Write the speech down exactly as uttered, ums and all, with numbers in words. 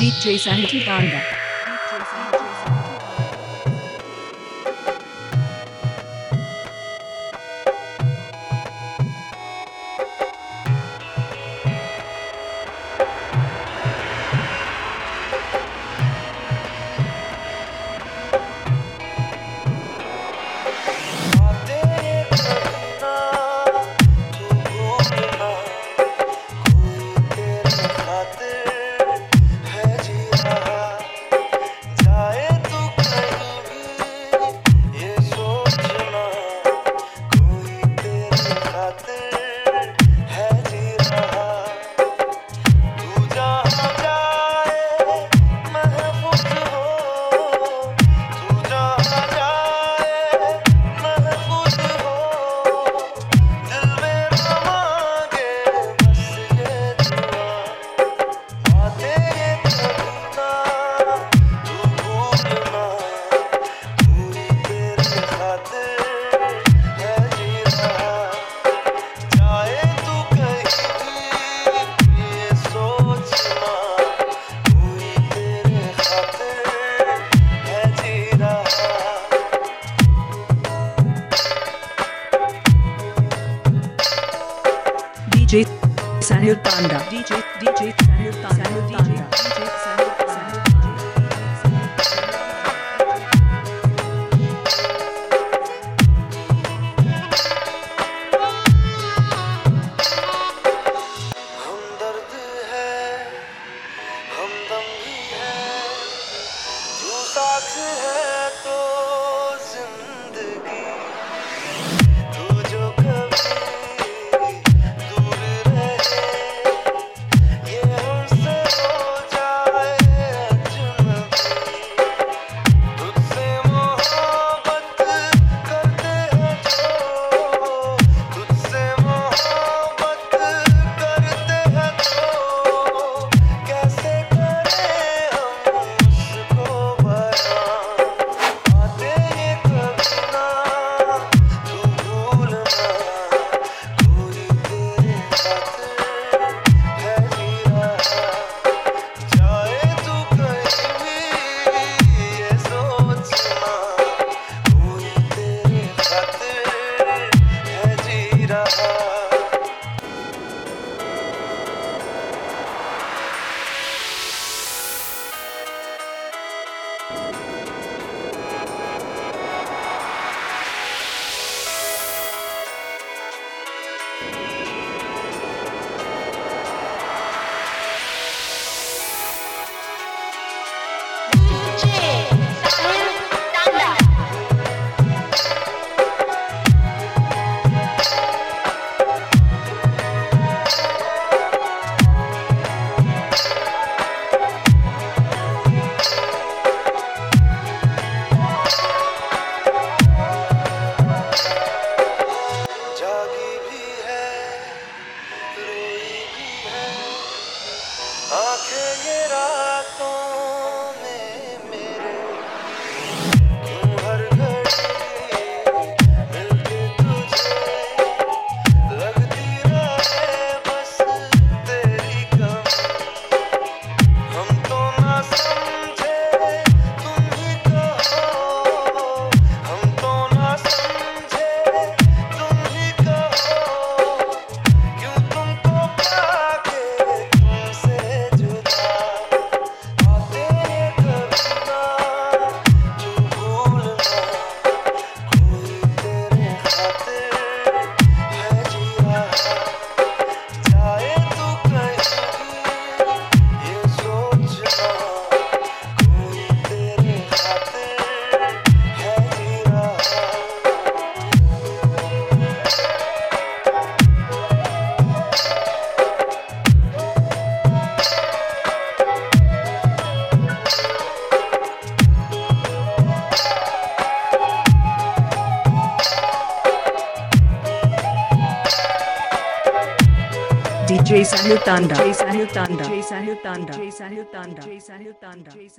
D J Sahil Panda. D J Sahil Panda. D J D J Sahil Panda. D J D J Sahil Panda. हमदर्द है, हमदम भी है, तू साथ है तो जिंदगी, तू जो कभी दूर रहे, ये हमसे हो जाए अजनबी, तुझसे मोहब्बत करते हैं जो, तुझसे मोहब्बत करते हैं तो, कैसे करें हम उसको बयां, बातें ये कभी ना तू भूलना, कोई तेरे खातिर है जी रहा, जाए तू कहीं भी ये सोचना, कोई तेरे खातिर है जी रहा। D J Sahil Panda. जागी भी है, रोई भी है, आंखें ये रातों में मेरे, क्यों हर घड़ी मिलके तुझे लगती रहे बस तेरी कमी, हम तो ना समझे तुम ही कहो, हम तो ना समझे तुम ही कहो, क्यों तुमको पाके तुमसे जुदा, बातें ये कभी ना तू भूलना, कोई तेरे खातिर है जी रहा, जाए तू कहीं भी ये सोचना, कोई तेरे खातिर है जी रहा। D J Sahil Panda. D J Sahil Panda. D J Sahil Panda. D J Sahil Panda. D J Sahil Panda.